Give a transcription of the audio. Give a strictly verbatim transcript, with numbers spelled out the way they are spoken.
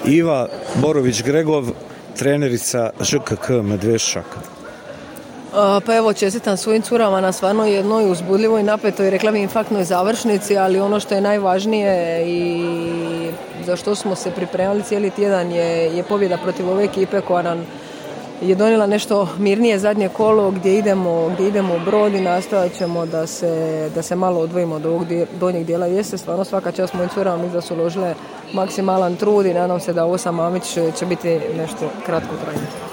Iva Borović-Gregov, trenerica Ž K K Medveščak. Pa evo, čestitam svojim curama na stvarno jednoj uzbudljivoj, napetoj, rekla bi infarktnoj završnici, ali ono što je najvažnije i za što smo se pripremali cijeli tjedan je, je pobjeda protiv ove ekipe koja nam je donijela nešto mirnije zadnje kolo gdje idemo, gdje idemo u Brod i nastojat ćemo da se, da se malo odvojimo od ovog donjeg dijela jeste. Stvarno svaka čast mojim curama, mislim da su uložile maksimalan trud i nadam se da ovo sa Mamić će biti nešto kratko trajno.